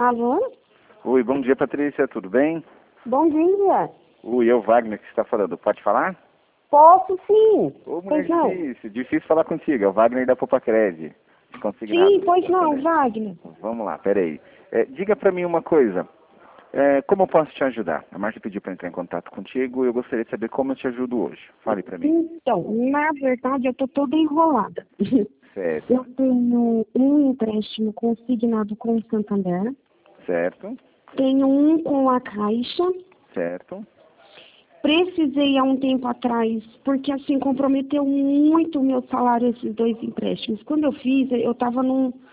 Alô? Oi, bom dia, Patrícia, tudo bem? Bom dia. Oi, é o Wagner que está falando, pode falar? Posso sim. Ô, mulher Pois não? difícil falar contigo, é o Wagner da Popacred, consignado. Sim, pois não, Wagner. Vamos lá, peraí. Diga pra mim uma coisa, como eu posso te ajudar? A Marcia pediu para entrar em contato contigo e eu gostaria de saber como eu te ajudo hoje. Fale pra mim. Então, na verdade, eu tô toda enrolada. Certo, Eu tenho um empréstimo consignado com o Santander, certo, tenho um com a Caixa. certo. Precisei há um tempo atrás, porque assim comprometeu muito o meu salário esses dois empréstimos. Quando eu fiz, eu estava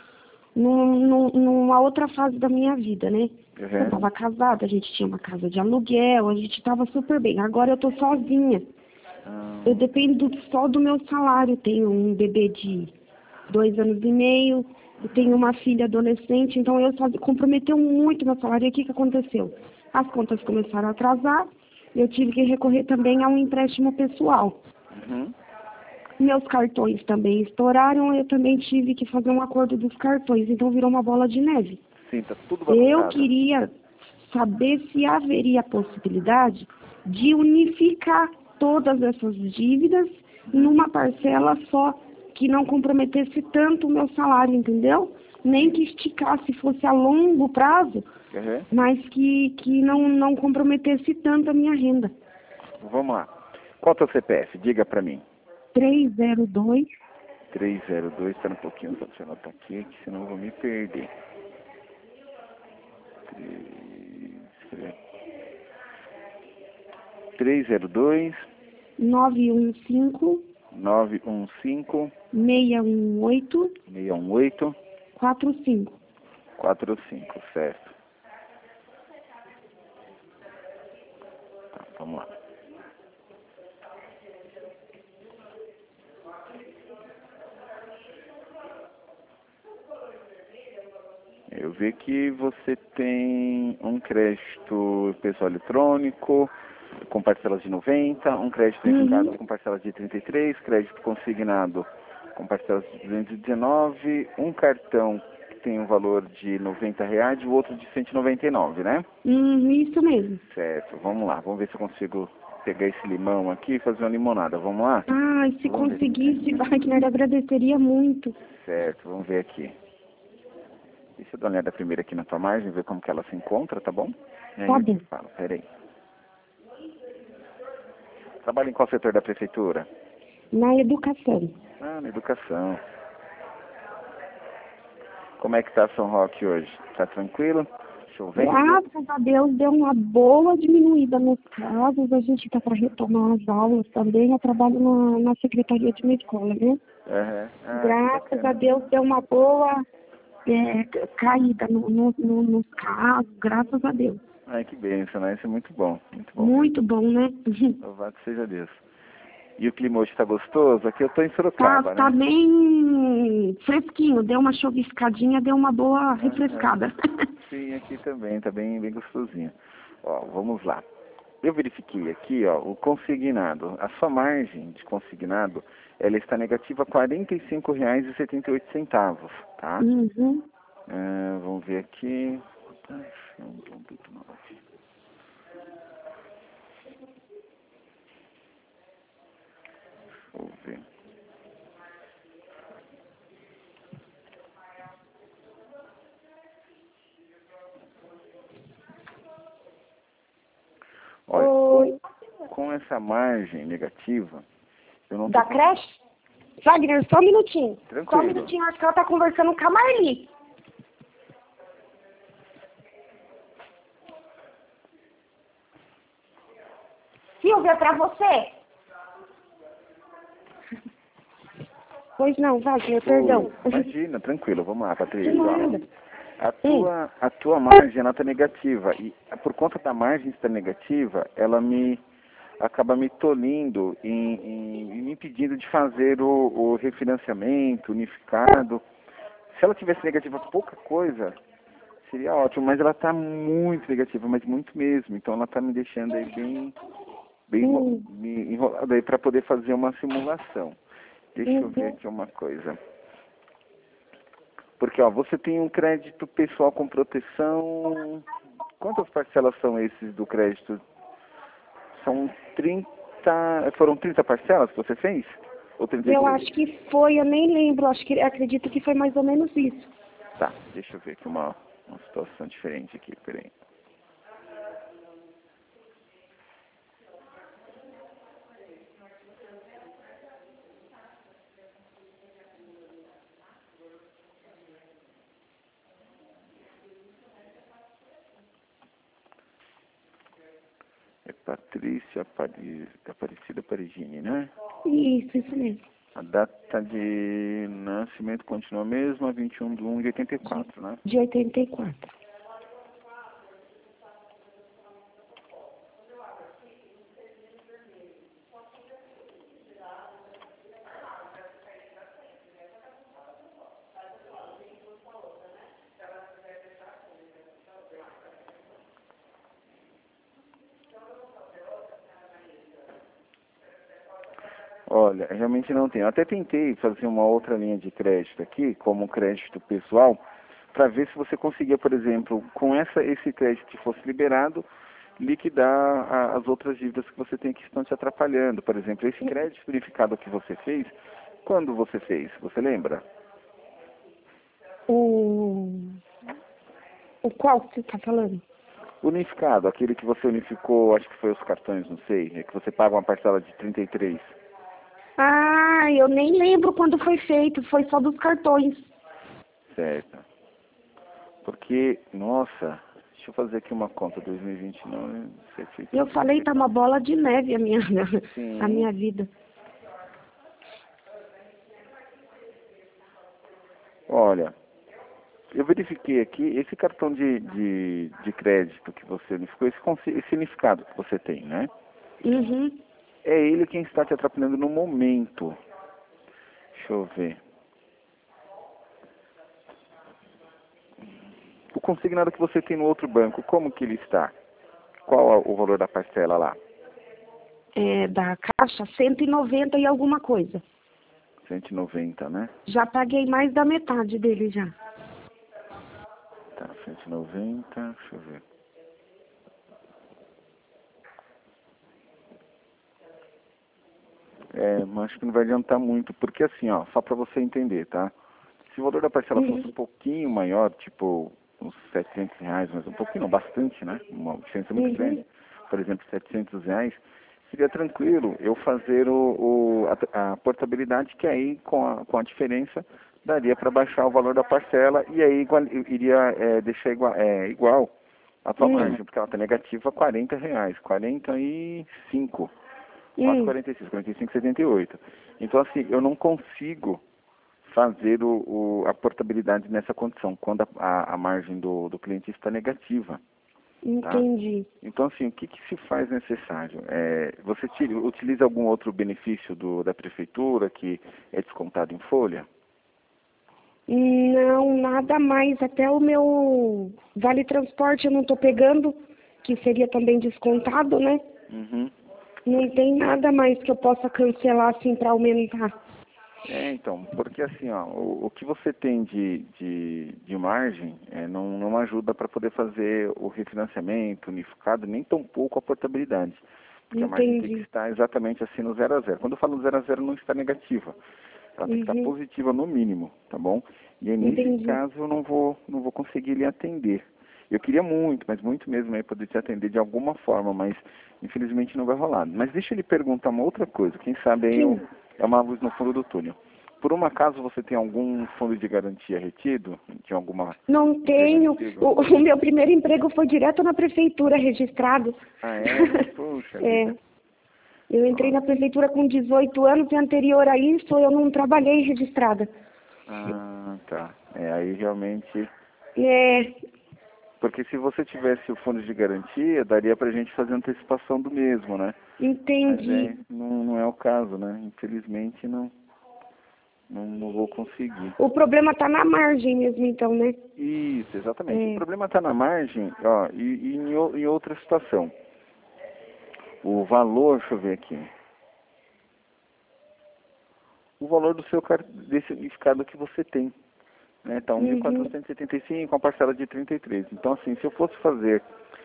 numa outra fase da minha vida, né? Eu Uhum. estava casada, a gente tinha uma casa de aluguel, a gente estava super bem. Agora eu estou sozinha. Eu dependo só do meu salário. Tenho um bebê de 2 anos e meio, eu tenho uma filha adolescente, então comprometeu muito meu salário. E o que aconteceu? As contas começaram a atrasar, eu tive que recorrer também a um empréstimo pessoal. Uhum. Meus cartões também estouraram, eu também tive que fazer um acordo dos cartões, então virou uma bola de neve. Sim, tá tudo Eu bagunçado. queria saber se haveria a possibilidade de unificar todas essas dívidas numa parcela só, que não comprometesse tanto o meu salário, entendeu? Nem que esticasse, fosse a longo prazo, Uhum. mas que não comprometesse tanto a minha renda. Vamos lá. Qual é o teu CPF? Diga pra mim. 302 302, espera um pouquinho, só deixa eu anotar aqui, que senão eu vou me perder. 302 915 915 618 618 45. 45, certo. Tá, vamos lá. Eu vi que você tem um crédito pessoal eletrônico com parcelas de 90, um crédito em casa com parcelas de 33, crédito consignado com parcelas de 219, um cartão que tem um valor de R$ 90 e o outro de 199, né? Isso mesmo. Certo, vamos lá, vamos ver se eu consigo pegar esse limão aqui e fazer uma limonada, vamos lá? Ai, se Vamos ver. conseguisse, Wagner, eu agradeceria muito. Certo, vamos ver aqui. Deixa eu dar uma olhada primeiro aqui na tua margem, ver como que ela se encontra, tá bom? E aí Tá eu te bom. falo, peraí. Trabalha em qual setor da prefeitura? Na educação. Ah, na educação. Como é que tá São Roque hoje? Tá tranquilo? Chovendo? Graças a Deus deu uma boa diminuída nos casos. A gente está para retomar as aulas também. Eu trabalho na secretaria de uma escola, né? Aham. Ah, que Graças a bacana. Deus deu uma boa caída nos casos. Graças a Deus. Ai, que bênção, né? Isso é muito bom, muito bom. Muito bom, né? Louvado seja Deus. E o clima hoje tá gostoso? Aqui eu tô em Tá, Sorocaba, tá né? bem fresquinho. Deu uma chuviscadinha, deu uma boa refrescada. Sim, aqui também, tá bem, bem gostosinho. Ó, vamos lá. Eu verifiquei aqui, ó, o consignado. A sua margem de consignado, ela está negativa R$ 45,78, tá? Uhum. Vamos ver aqui. Vou ver. Olha, Oi. com essa margem negativa, eu não Da tô... creche? Wagner, só um minutinho. Só um Tranquilo. minutinho, acho que ela tá conversando com a Marli. Silvia, pra você? Pois não, Wagner, perdão. Imagina, tranquilo, vamos lá, De Patrícia. nada. A tua margem, ela tá negativa. E por conta da margem estar negativa, ela acaba me tolhindo e me impedindo de fazer o refinanciamento unificado. Se ela tivesse negativa pouca coisa, seria ótimo, mas ela está muito negativa, mas muito mesmo. Então ela está me deixando aí bem enrolado aí para poder fazer uma simulação. Deixa eu ver aqui uma coisa. Porque, ó, você tem um crédito pessoal com proteção. Quantas parcelas são esses do crédito? São 30. Foram 30 parcelas que você fez? Ou Eu 33? acho que foi, eu nem lembro, acredito que foi mais ou menos isso. Tá, deixa eu ver aqui uma situação diferente aqui, peraí. É Patrícia Aparecida Parigini, né? Isso mesmo. A data de nascimento continua a mesma, 21/1/84, né? De 84. Olha, realmente não tem. Eu até tentei fazer uma outra linha de crédito aqui, como crédito pessoal, para ver se você conseguia, por exemplo, com esse crédito que fosse liberado, liquidar as outras dívidas que você tem que estão te atrapalhando. Por exemplo, esse crédito unificado que você fez, quando você fez? Você lembra? O, o qual que você está falando? Unificado, aquele que você unificou, acho que foi os cartões, não sei, é que você paga uma parcela de 33. Ah, eu nem lembro quando foi feito, foi só dos cartões. Certo. Porque, nossa, deixa eu fazer aqui uma conta, 2029, Eu falei, tá uma bola de neve a minha, a Sim. minha vida. Olha, eu verifiquei aqui, esse cartão de crédito que você unificou, esse unificado que você tem, né? Uhum. É ele quem está te atrapalhando no momento. Deixa eu ver. O consignado que você tem no outro banco, como que ele está? Qual é o valor da parcela lá? É, da caixa, 190 e alguma coisa. 190, né? Já paguei mais da metade dele já. Tá, 190, deixa eu ver. Mas acho que não vai adiantar muito, porque assim, ó, só para você entender, tá? Se o valor da parcela fosse um Uhum. pouquinho maior, tipo uns R$ 700, mas um pouquinho, não, bastante, né? Uma diferença muito grande, Uhum. por exemplo, R$ 700, seria tranquilo eu fazer a portabilidade, que aí com a diferença daria para baixar o valor da parcela e aí iria deixar igual a tua Uhum. margem, porque ela está negativa R$ 40, 45. Uhum. 4,46, 45,78. Então, assim, eu não consigo fazer a portabilidade nessa condição, quando a margem do cliente está negativa, tá? Entendi. Então, assim, o que se faz necessário? Você utiliza algum outro benefício da prefeitura que é descontado em folha? Não, nada mais. Até o meu vale transporte eu não tô pegando, que seria também descontado, né? Uhum. Não tem nada mais que eu possa cancelar assim para aumentar. Então, porque assim, ó, o que você tem de margem não ajuda para poder fazer o refinanciamento unificado, nem tampouco a portabilidade. Porque a margem tem que Entendi. estar exatamente assim no 0 a 0. Quando eu falo 0 a 0 não está negativa. Ela tem que estar Uhum. positiva no mínimo, tá bom? E aí, nesse Entendi. caso eu não vou conseguir lhe atender. Eu queria muito, mas muito mesmo aí poder te atender de alguma forma, mas infelizmente não vai rolar. Mas deixa eu lhe perguntar uma outra coisa, quem sabe aí Sim. é uma luz no fundo do túnel. Por um acaso você tem algum fundo de garantia retido? De alguma Não empresa tenho. antiga? O meu primeiro emprego foi direto na prefeitura, registrado. Ah, é? Puxa É. vida. Eu entrei na prefeitura com 18 anos e anterior a isso eu não trabalhei registrada. Ah, tá. Aí realmente. É, Porque se você tivesse o fundo de garantia, daria pra gente fazer antecipação do mesmo, né? Mas entendi. não é o caso, né? Infelizmente não vou conseguir. O problema está na margem mesmo, então, né? Isso, exatamente. O É. problema está na margem, ó, e em outra situação. O valor, deixa eu ver aqui. O valor desse unificado que você tem, né? Tá 1.475 com a parcela de 33. Então, assim, se eu fosse fazer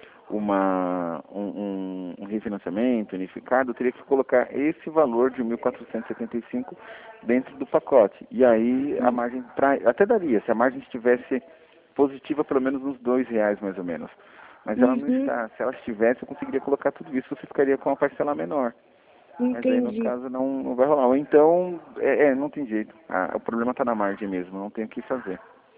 um refinanciamento unificado, eu teria que colocar esse valor de 1.475 dentro do pacote. E aí a margem, até daria, se a margem estivesse positiva pelo menos uns R$2 mais ou menos. Mas ela não está. Se ela estivesse, eu conseguiria colocar tudo isso, você ficaria com uma parcela menor. Mas aí, no caso, não vai rolar. Ou então, não tem jeito. O problema está na margem mesmo, não tem o que fazer.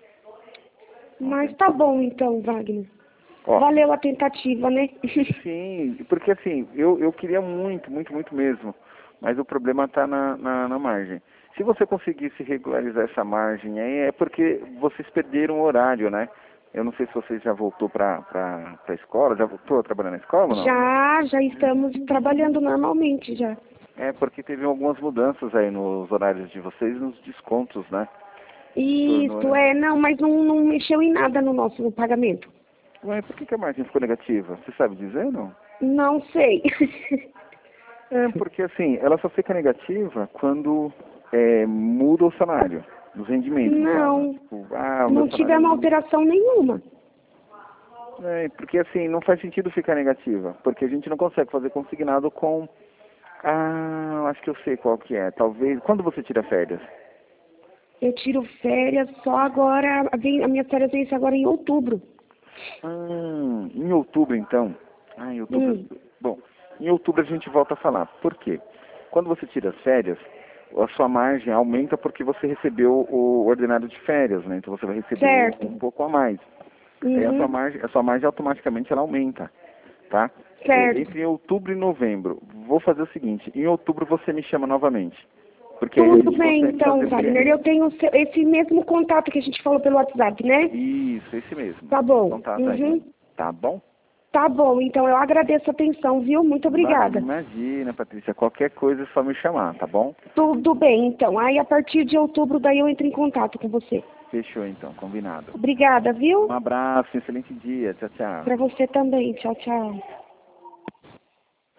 Mas tá bom, então, Wagner. Ó, valeu a tentativa, né? Sim, porque assim, eu queria muito mesmo, mas o problema está na margem. Se você conseguisse regularizar essa margem aí, é porque vocês perderam o horário, né? Eu não sei se você já voltou para a escola, já voltou a trabalhar na escola ou não? Já estamos trabalhando normalmente já. É, porque teve algumas mudanças aí nos horários de vocês, nos descontos, né? Isso, não, mas não mexeu em nada no pagamento. Ué, por que a margem ficou negativa? Você sabe dizer, não? Não sei. Porque assim, ela só fica negativa quando muda o salário, os rendimentos. Não, tipo, não tivemos alteração nenhuma. Porque assim, não faz sentido ficar negativa, porque a gente não consegue fazer consignado com... acho que eu sei qual que é. Talvez... Quando você tira férias? Eu tiro férias só agora, a minha férias vence agora em outubro. Em outubro, então. Em outubro. Bom, em outubro a gente volta a falar. Por quê? Quando você tira as férias, a sua margem aumenta porque você recebeu o ordenado de férias, né? Então você vai receber um pouco a mais. Aí a sua margem automaticamente ela aumenta, tá? Certo. Entre outubro e novembro, vou fazer o seguinte, em outubro você me chama novamente. Porque tudo bem, então, Wagner, eu tenho esse mesmo contato que a gente falou pelo WhatsApp, né? Isso, esse mesmo. Tá bom. Contato Tá bom? Tá bom, então eu agradeço a atenção, viu? Muito obrigada. Imagina, Patrícia, qualquer coisa é só me chamar, tá bom? Tudo bem, então. Aí a partir de outubro daí eu entro em contato com você. Fechou, então, combinado. Obrigada, viu? Um abraço, excelente dia, tchau, tchau. Pra você também, tchau, tchau.